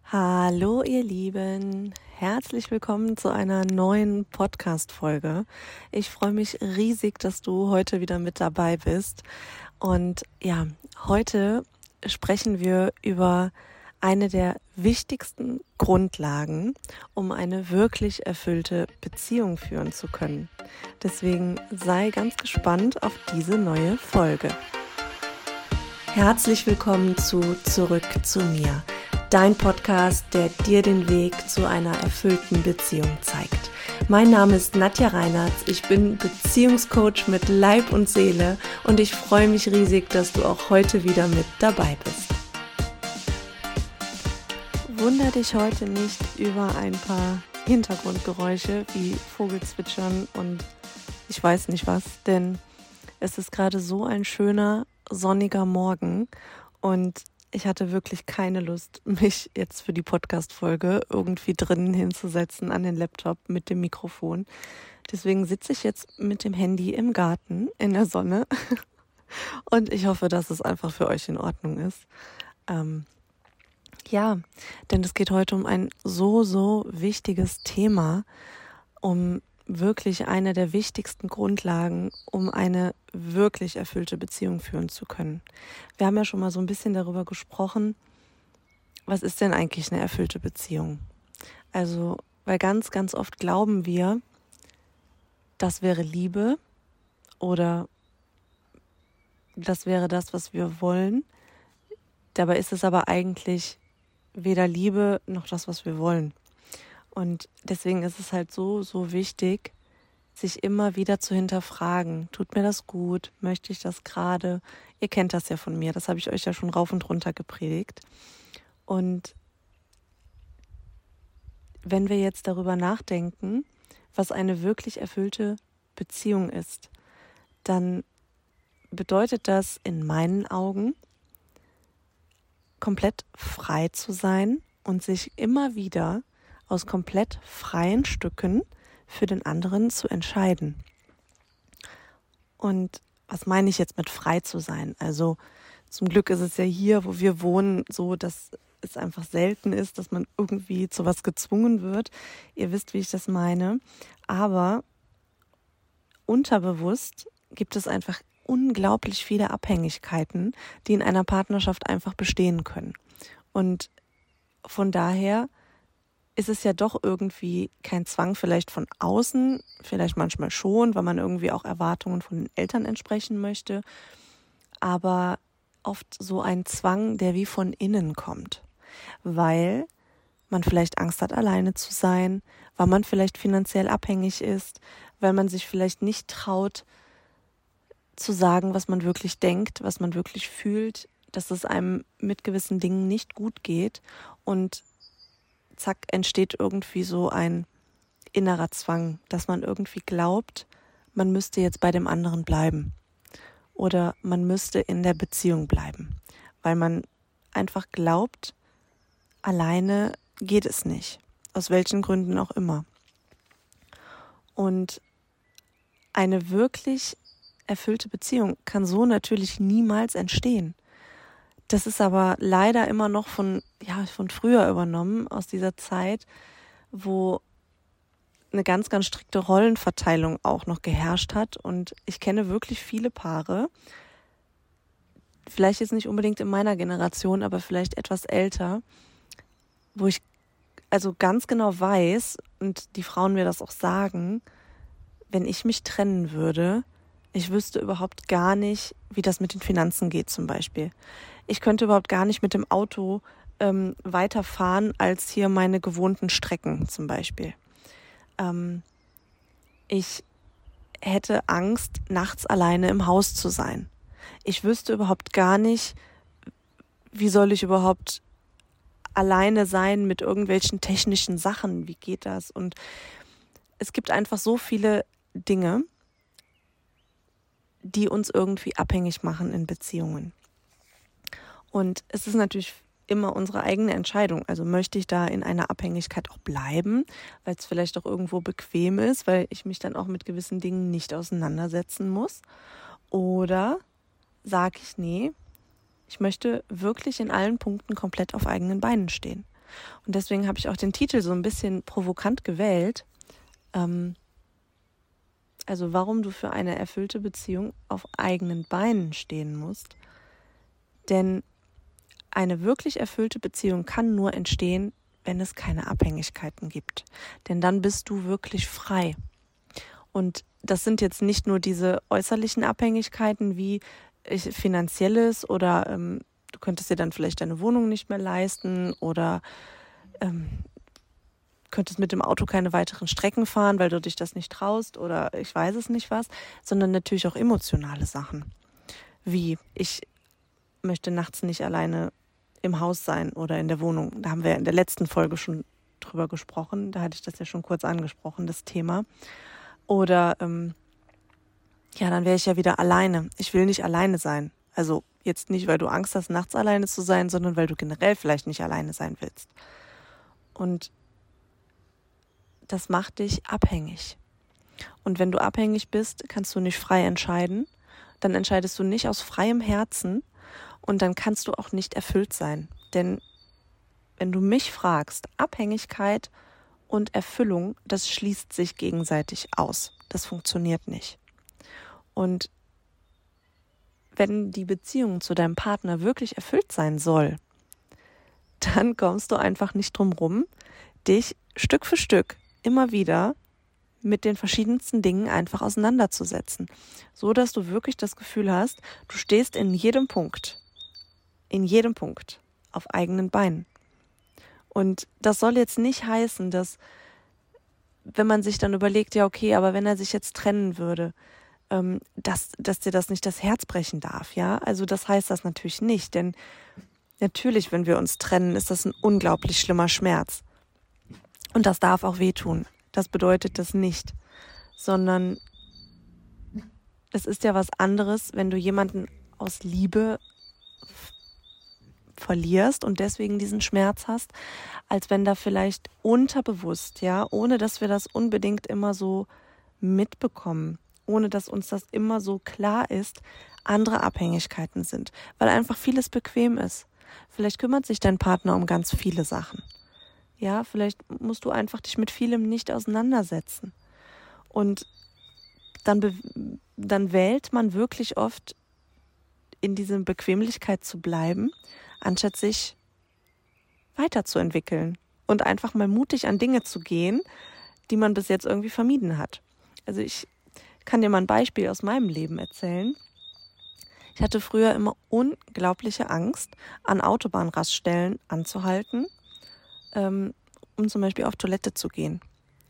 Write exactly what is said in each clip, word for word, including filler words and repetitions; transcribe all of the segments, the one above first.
Hallo ihr Lieben, herzlich willkommen zu einer neuen Podcast-Folge. Ich freue mich riesig, dass du heute wieder mit dabei bist. Und ja, heute sprechen wir über eine der wichtigsten Grundlagen, um eine wirklich erfüllte Beziehung führen zu können. Deswegen sei ganz gespannt auf diese neue Folge. Herzlich willkommen zu Zurück zu mir. Dein Podcast, der dir den Weg zu einer erfüllten Beziehung zeigt. Mein Name ist Nadja Reinhartz, ich bin Beziehungscoach mit Leib und Seele und ich freue mich riesig, dass du auch heute wieder mit dabei bist. Wunder dich heute nicht über ein paar Hintergrundgeräusche wie Vogelzwitschern und ich weiß nicht was, denn es ist gerade so ein schöner, sonniger Morgen und ich hatte wirklich keine Lust, mich jetzt für die Podcast-Folge irgendwie drinnen hinzusetzen an den Laptop mit dem Mikrofon. Deswegen sitze ich jetzt mit dem Handy im Garten in der Sonne und ich hoffe, dass es einfach für euch in Ordnung ist. Ähm, ja, denn es geht heute um ein so, so wichtiges Thema, um wirklich eine der wichtigsten Grundlagen, um eine wirklich erfüllte Beziehung führen zu können. Wir haben ja schon mal so ein bisschen darüber gesprochen, was ist denn eigentlich eine erfüllte Beziehung? Also, weil ganz, ganz oft glauben wir, das wäre Liebe oder das wäre das, was wir wollen. Dabei ist es aber eigentlich weder Liebe noch das, was wir wollen. Und deswegen ist es halt so, so wichtig, sich immer wieder zu hinterfragen. Tut mir das gut? Möchte ich das gerade? Ihr kennt das ja von mir, das habe ich euch ja schon rauf und runter gepredigt. Und wenn wir jetzt darüber nachdenken, was eine wirklich erfüllte Beziehung ist, dann bedeutet das in meinen Augen, komplett frei zu sein und sich immer wieder aus komplett freien Stücken für den anderen zu entscheiden. Und was meine ich jetzt mit frei zu sein? Also zum Glück ist es ja hier, wo wir wohnen, so, dass es einfach selten ist, dass man irgendwie zu was gezwungen wird. Ihr wisst, wie ich das meine. Aber unterbewusst gibt es einfach unglaublich viele Abhängigkeiten, die in einer Partnerschaft einfach bestehen können. Und von daher ist es ja doch irgendwie kein Zwang vielleicht von außen, vielleicht manchmal schon, weil man irgendwie auch Erwartungen von den Eltern entsprechen möchte, aber oft so ein Zwang, der wie von innen kommt, weil man vielleicht Angst hat, alleine zu sein, weil man vielleicht finanziell abhängig ist, weil man sich vielleicht nicht traut, zu sagen, was man wirklich denkt, was man wirklich fühlt, dass es einem mit gewissen Dingen nicht gut geht und zack, entsteht irgendwie so ein innerer Zwang, dass man irgendwie glaubt, man müsste jetzt bei dem anderen bleiben oder man müsste in der Beziehung bleiben, weil man einfach glaubt, alleine geht es nicht, aus welchen Gründen auch immer. Und eine wirklich erfüllte Beziehung kann so natürlich niemals entstehen. Das ist aber leider immer noch von, ja, von früher übernommen, aus dieser Zeit, wo eine ganz, ganz strikte Rollenverteilung auch noch geherrscht hat. Und ich kenne wirklich viele Paare, vielleicht jetzt nicht unbedingt in meiner Generation, aber vielleicht etwas älter, wo ich also ganz genau weiß, und die Frauen mir das auch sagen, wenn ich mich trennen würde, ich wüsste überhaupt gar nicht, wie das mit den Finanzen geht zum Beispiel. Ich könnte überhaupt gar nicht mit dem Auto ähm, weiterfahren als hier meine gewohnten Strecken zum Beispiel. Ähm, ich hätte Angst, nachts alleine im Haus zu sein. Ich wüsste überhaupt gar nicht, wie soll ich überhaupt alleine sein mit irgendwelchen technischen Sachen. Wie geht das? Und es gibt einfach so viele Dinge, die uns irgendwie abhängig machen in Beziehungen. Und es ist natürlich immer unsere eigene Entscheidung. Also möchte ich da in einer Abhängigkeit auch bleiben, weil es vielleicht auch irgendwo bequem ist, weil ich mich dann auch mit gewissen Dingen nicht auseinandersetzen muss. Oder sage ich, nee, ich möchte wirklich in allen Punkten komplett auf eigenen Beinen stehen. Und deswegen habe ich auch den Titel so ein bisschen provokant gewählt. Ähm, also warum du für eine erfüllte Beziehung auf eigenen Beinen stehen musst. Denn eine wirklich erfüllte Beziehung kann nur entstehen, wenn es keine Abhängigkeiten gibt. Denn dann bist du wirklich frei. Und das sind jetzt nicht nur diese äußerlichen Abhängigkeiten wie finanzielles oder ähm, du könntest dir dann vielleicht deine Wohnung nicht mehr leisten oder ähm, könntest mit dem Auto keine weiteren Strecken fahren, weil du dich das nicht traust oder ich weiß es nicht was, sondern natürlich auch emotionale Sachen. Wie ich möchte nachts nicht alleine im Haus sein oder in der Wohnung. Da haben wir in der letzten Folge schon drüber gesprochen. Da hatte ich das ja schon kurz angesprochen, das Thema. Oder ähm, ja, dann wäre ich ja wieder alleine. Ich will nicht alleine sein. Also jetzt nicht, weil du Angst hast, nachts alleine zu sein, sondern weil du generell vielleicht nicht alleine sein willst. Und das macht dich abhängig. Und wenn du abhängig bist, kannst du nicht frei entscheiden. Dann entscheidest du nicht aus freiem Herzen und dann kannst du auch nicht erfüllt sein. Denn wenn du mich fragst, Abhängigkeit und Erfüllung, das schließt sich gegenseitig aus. Das funktioniert nicht. Und wenn die Beziehung zu deinem Partner wirklich erfüllt sein soll, dann kommst du einfach nicht drum rum, dich Stück für Stück immer wieder mit den verschiedensten Dingen einfach auseinanderzusetzen. So, dass du wirklich das Gefühl hast, du stehst in jedem Punkt, in jedem Punkt auf eigenen Beinen. Und das soll jetzt nicht heißen, dass, wenn man sich dann überlegt, ja okay, aber wenn er sich jetzt trennen würde, ähm, dass, dass dir das nicht das Herz brechen darf, ja? Also das heißt das natürlich nicht, denn natürlich, wenn wir uns trennen, ist das ein unglaublich schlimmer Schmerz. Und das darf auch wehtun. Das bedeutet das nicht, sondern es ist ja was anderes, wenn du jemanden aus Liebe f- verlierst und deswegen diesen Schmerz hast, als wenn da vielleicht unterbewusst, ja, ohne dass wir das unbedingt immer so mitbekommen, ohne dass uns das immer so klar ist, andere Abhängigkeiten sind, weil einfach vieles bequem ist. Vielleicht kümmert sich dein Partner um ganz viele Sachen. Ja, vielleicht musst du einfach dich mit vielem nicht auseinandersetzen. Und dann, be- dann wählt man wirklich oft, in dieser Bequemlichkeit zu bleiben, anstatt sich weiterzuentwickeln und einfach mal mutig an Dinge zu gehen, die man bis jetzt irgendwie vermieden hat. Also ich kann dir mal ein Beispiel aus meinem Leben erzählen. Ich hatte früher immer unglaubliche Angst, an Autobahnraststellen anzuhalten, ähm, um zum Beispiel auf Toilette zu gehen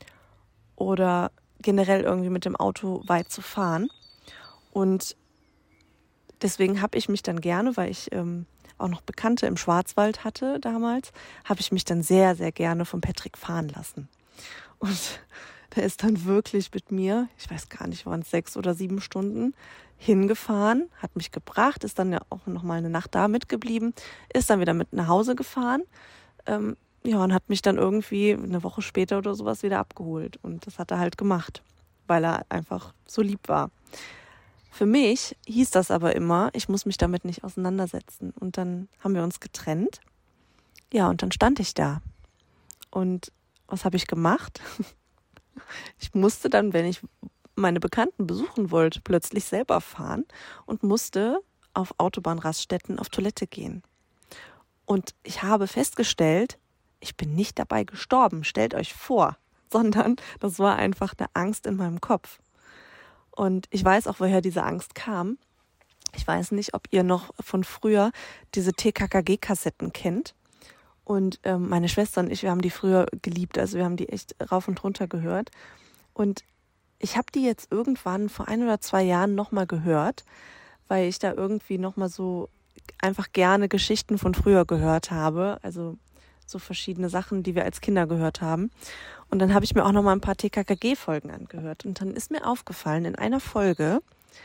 oder generell irgendwie mit dem Auto weit zu fahren. Und deswegen habe ich mich dann gerne, weil ich ähm, auch noch Bekannte im Schwarzwald hatte damals, habe ich mich dann sehr, sehr gerne von Patrick fahren lassen. Und der ist dann wirklich mit mir, ich weiß gar nicht, waren es sechs oder sieben Stunden, hingefahren, hat mich gebracht, ist dann ja auch noch mal eine Nacht da mitgeblieben, ist dann wieder mit nach Hause gefahren, ähm, ja, und hat mich dann irgendwie eine Woche später oder sowas wieder abgeholt. Und das hat er halt gemacht, weil er einfach so lieb war. Für mich hieß das aber immer, ich muss mich damit nicht auseinandersetzen. Und dann haben wir uns getrennt. Ja, und dann stand ich da. Und was habe ich gemacht? Ich musste dann, wenn ich meine Bekannten besuchen wollte, plötzlich selber fahren und musste auf Autobahnraststätten auf Toilette gehen. Und ich habe festgestellt, ich bin nicht dabei gestorben, stellt euch vor, sondern das war einfach eine Angst in meinem Kopf. Und ich weiß auch, woher diese Angst kam. Ich weiß nicht, ob ihr noch von früher diese T K K G-Kassetten kennt. Und ähm, meine Schwester und ich, wir haben die früher geliebt, also wir haben die echt rauf und runter gehört. Und ich habe die jetzt irgendwann vor ein oder zwei Jahren nochmal gehört, weil ich da irgendwie nochmal so einfach gerne Geschichten von früher gehört habe, also so verschiedene Sachen, die wir als Kinder gehört haben. Und dann habe ich mir auch nochmal ein paar T K K G-Folgen angehört. Und dann ist mir aufgefallen, in einer Folge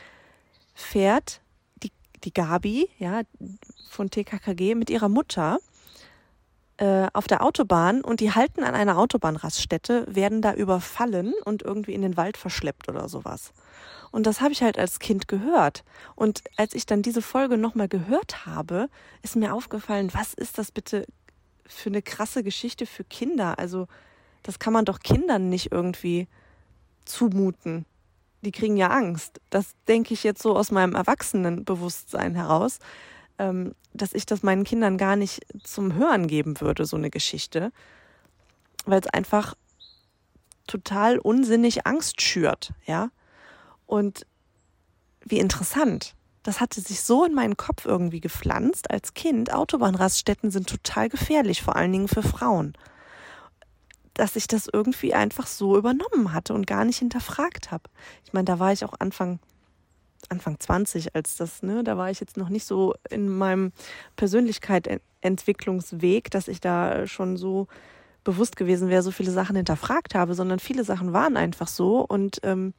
fährt die, die Gabi, ja, von T K K G mit ihrer Mutter äh, auf der Autobahn und die halten an einer Autobahnraststätte, werden da überfallen und irgendwie in den Wald verschleppt oder sowas. Und das habe ich halt als Kind gehört. Und als ich dann diese Folge nochmal gehört habe, ist mir aufgefallen, was ist das bitte für eine krasse Geschichte für Kinder. Also das kann man doch Kindern nicht irgendwie zumuten. Die kriegen ja Angst. Das denke ich jetzt so aus meinem Erwachsenenbewusstsein heraus, ähm, dass ich das meinen Kindern gar nicht zum Hören geben würde, so eine Geschichte, weil es einfach total unsinnig Angst schürt, ja. Und wie interessant. Das hatte sich so in meinen Kopf irgendwie gepflanzt als Kind. Autobahnraststätten sind total gefährlich, vor allen Dingen für Frauen. Dass ich das irgendwie einfach so übernommen hatte und gar nicht hinterfragt habe. Ich meine, da war ich auch Anfang, Anfang zwanzig, als das, ne, da war ich jetzt noch nicht so in meinem Persönlichkeitsentwicklungsweg, dass ich da schon so bewusst gewesen wäre, so viele Sachen hinterfragt habe, sondern viele Sachen waren einfach so und ähm,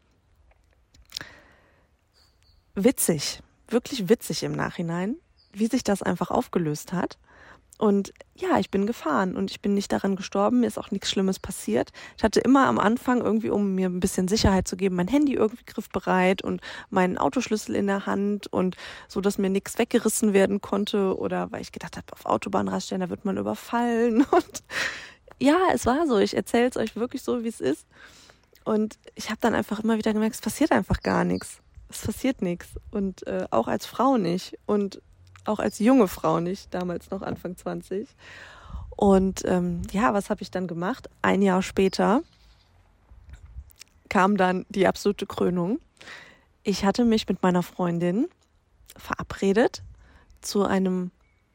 witzig, wirklich witzig im Nachhinein, wie sich das einfach aufgelöst hat. Und ja, ich bin gefahren und ich bin nicht daran gestorben, mir ist auch nichts Schlimmes passiert. Ich hatte immer am Anfang irgendwie, um mir ein bisschen Sicherheit zu geben, mein Handy irgendwie griffbereit und meinen Autoschlüssel in der Hand und so, dass mir nichts weggerissen werden konnte oder weil ich gedacht habe, auf Autobahnraststätten, da wird man überfallen. Und ja, es war so, ich erzähle es euch wirklich so, wie es ist. Und ich habe dann einfach immer wieder gemerkt, es passiert einfach gar nichts. Es passiert nichts und äh, auch als Frau nicht und auch als junge Frau nicht, damals noch Anfang zwanzig. Und ähm, ja, was habe ich dann gemacht? Ein Jahr später kam dann die absolute Krönung. Ich hatte mich mit meiner Freundin verabredet zu einem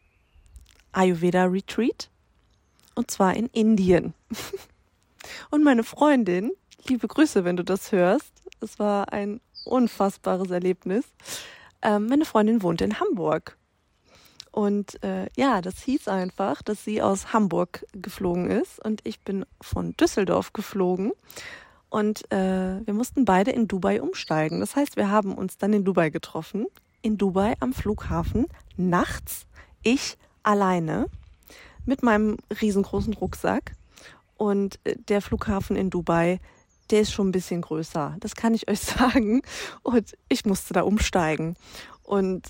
Ayurveda-Retreat und zwar in Indien. Und meine Freundin, liebe Grüße, wenn du das hörst, es war ein unfassbares Erlebnis. Ähm, meine Freundin wohnt in Hamburg. Und äh, ja, das hieß einfach, dass sie aus Hamburg geflogen ist und ich bin von Düsseldorf geflogen und äh, wir mussten beide in Dubai umsteigen. Das heißt, wir haben uns dann in Dubai getroffen, in Dubai am Flughafen, nachts, ich alleine mit meinem riesengroßen Rucksack und äh, der Flughafen in Dubai, der ist schon ein bisschen größer, das kann ich euch sagen und ich musste da umsteigen und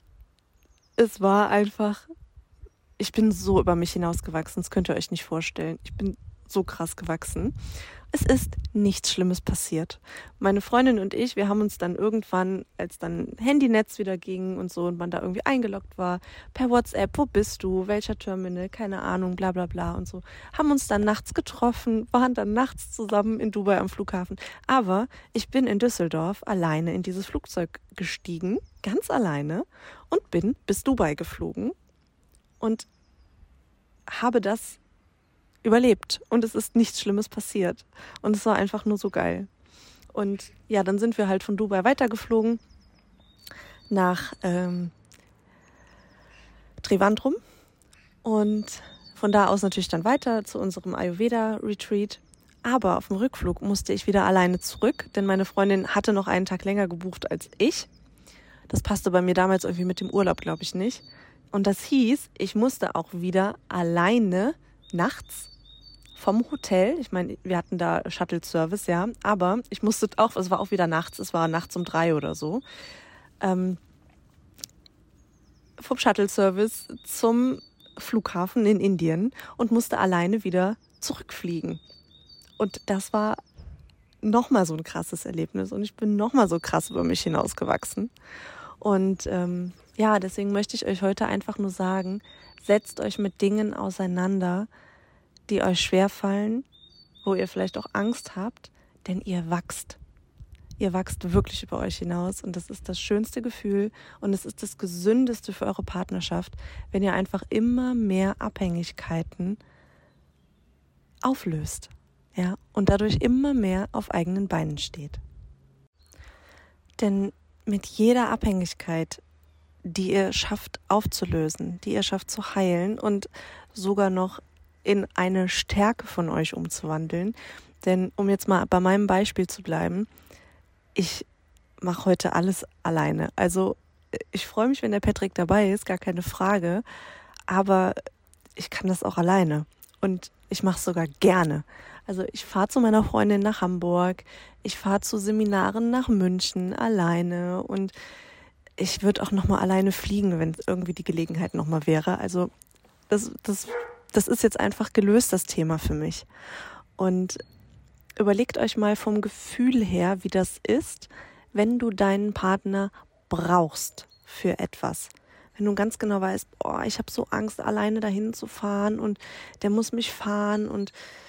es war einfach, ich bin so über mich hinausgewachsen, das könnt ihr euch nicht vorstellen. Ich bin so krass gewachsen. Es ist nichts Schlimmes passiert. Meine Freundin und ich, wir haben uns dann irgendwann, als dann Handynetz wieder ging und so und man da irgendwie eingeloggt war, per WhatsApp, wo bist du, welcher Terminal, keine Ahnung, bla bla bla und so, haben uns dann nachts getroffen, waren dann nachts zusammen in Dubai am Flughafen. Aber ich bin in Düsseldorf alleine in dieses Flugzeug gestiegen, ganz alleine und bin bis Dubai geflogen und habe das überlebt und es ist nichts Schlimmes passiert und es war einfach nur so geil. Und ja, dann sind wir halt von Dubai weitergeflogen nach ähm, Trivandrum und von da aus natürlich dann weiter zu unserem Ayurveda-Retreat. Aber auf dem Rückflug musste ich wieder alleine zurück, denn meine Freundin hatte noch einen Tag länger gebucht als ich. Das passte bei mir damals irgendwie mit dem Urlaub, glaube ich, nicht. Und das hieß, ich musste auch wieder alleine nachts vom Hotel, ich meine, wir hatten da Shuttle-Service, ja, aber ich musste auch, es war auch wieder nachts, es war nachts um drei oder so, ähm, vom Shuttle-Service zum Flughafen in Indien und musste alleine wieder zurückfliegen. Und das war nochmal so ein krasses Erlebnis und ich bin nochmal so krass über mich hinausgewachsen. Und ähm, ja, deswegen möchte ich euch heute einfach nur sagen, setzt euch mit Dingen auseinander, die euch schwerfallen, wo ihr vielleicht auch Angst habt, denn ihr wachst. Ihr wachst wirklich über euch hinaus und das ist das schönste Gefühl und es ist das Gesündeste für eure Partnerschaft, wenn ihr einfach immer mehr Abhängigkeiten auflöst, ja, und dadurch immer mehr auf eigenen Beinen steht. Denn mit jeder Abhängigkeit, die ihr schafft aufzulösen, die ihr schafft zu heilen und sogar noch in eine Stärke von euch umzuwandeln. Denn um jetzt mal bei meinem Beispiel zu bleiben, ich mache heute alles alleine. Also ich freue mich, wenn der Patrick dabei ist, gar keine Frage, aber ich kann das auch alleine und ich mache es sogar gerne. Also ich fahre zu meiner Freundin nach Hamburg, ich fahre zu Seminaren nach München alleine und ich würde auch nochmal alleine fliegen, wenn irgendwie die Gelegenheit nochmal wäre. Also das, das das ist jetzt einfach gelöst, das Thema für mich. Und überlegt euch mal vom Gefühl her, wie das ist, wenn du deinen Partner brauchst für etwas. Wenn du ganz genau weißt, oh, ich habe so Angst, alleine dahin zu fahren und der muss mich fahren und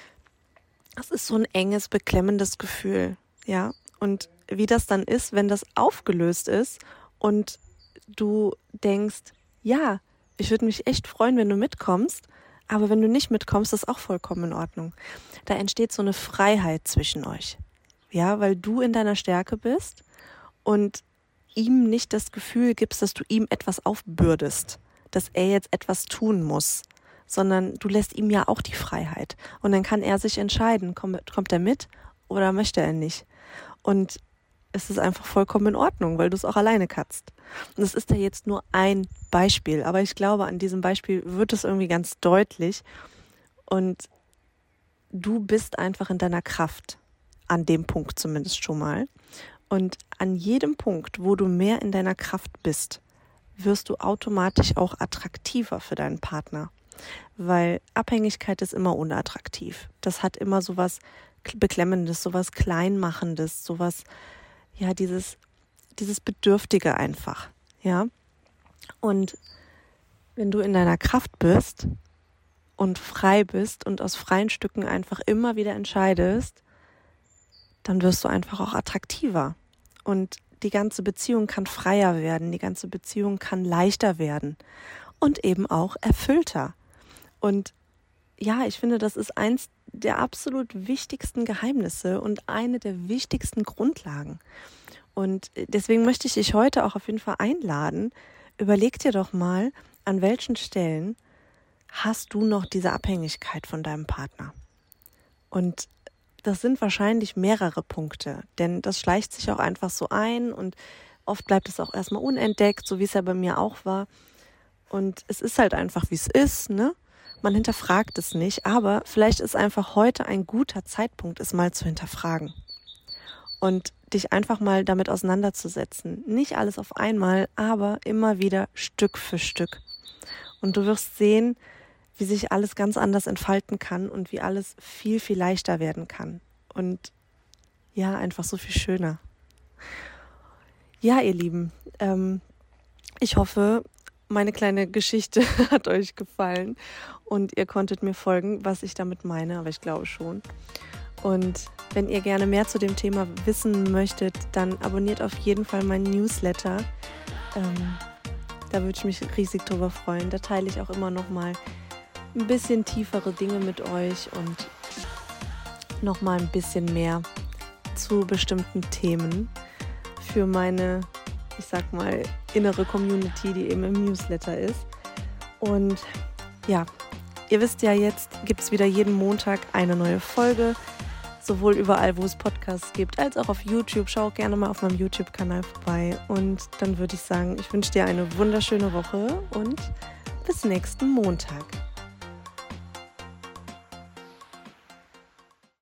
das ist so ein enges, beklemmendes Gefühl, ja. Und wie das dann ist, wenn das aufgelöst ist und du denkst, ja, ich würde mich echt freuen, wenn du mitkommst, aber wenn du nicht mitkommst, ist auch vollkommen in Ordnung. Da entsteht so eine Freiheit zwischen euch, ja, weil du in deiner Stärke bist und ihm nicht das Gefühl gibst, dass du ihm etwas aufbürdest, dass er jetzt etwas tun muss, sondern du lässt ihm ja auch die Freiheit. Und dann kann er sich entscheiden, kommt, kommt er mit oder möchte er nicht. Und es ist einfach vollkommen in Ordnung, weil du es auch alleine kannst. Und das ist ja jetzt nur ein Beispiel, aber ich glaube, an diesem Beispiel wird es irgendwie ganz deutlich. Und du bist einfach in deiner Kraft, an dem Punkt zumindest schon mal. Und an jedem Punkt, wo du mehr in deiner Kraft bist, wirst du automatisch auch attraktiver für deinen Partner. Weil Abhängigkeit ist immer unattraktiv. Das hat immer sowas Beklemmendes, sowas Kleinmachendes, sowas, ja, dieses, dieses Bedürftige einfach, ja. Und wenn du in deiner Kraft bist und frei bist und aus freien Stücken einfach immer wieder entscheidest, dann wirst du einfach auch attraktiver. Und die ganze Beziehung kann freier werden, die ganze Beziehung kann leichter werden und eben auch erfüllter. Und ja, ich finde, das ist eins der absolut wichtigsten Geheimnisse und eine der wichtigsten Grundlagen. Und deswegen möchte ich dich heute auch auf jeden Fall einladen, überleg dir doch mal, an welchen Stellen hast du noch diese Abhängigkeit von deinem Partner? Und das sind wahrscheinlich mehrere Punkte, denn das schleicht sich auch einfach so ein und oft bleibt es auch erstmal unentdeckt, so wie es ja bei mir auch war. Und es ist halt einfach, wie es ist, ne? Man hinterfragt es nicht, aber vielleicht ist einfach heute ein guter Zeitpunkt, es mal zu hinterfragen und dich einfach mal damit auseinanderzusetzen. Nicht alles auf einmal, aber immer wieder Stück für Stück. Und du wirst sehen, wie sich alles ganz anders entfalten kann und wie alles viel, viel leichter werden kann. Und ja, einfach so viel schöner. Ja, ihr Lieben, ähm, ich hoffe, meine kleine Geschichte hat euch gefallen und ihr konntet mir folgen, was ich damit meine, aber ich glaube schon. Und wenn ihr gerne mehr zu dem Thema wissen möchtet, dann abonniert auf jeden Fall meinen Newsletter. Ähm, da würde ich mich riesig drüber freuen. Da teile ich auch immer noch mal ein bisschen tiefere Dinge mit euch und noch mal ein bisschen mehr zu bestimmten Themen für meine, ich sag mal, innere Community, die eben im Newsletter ist. Und ja, ihr wisst ja, jetzt gibt es wieder jeden Montag eine neue Folge, sowohl überall, wo es Podcasts gibt, als auch auf YouTube. Schau gerne mal auf meinem YouTube-Kanal vorbei. Und dann würde ich sagen, ich wünsche dir eine wunderschöne Woche und bis nächsten Montag.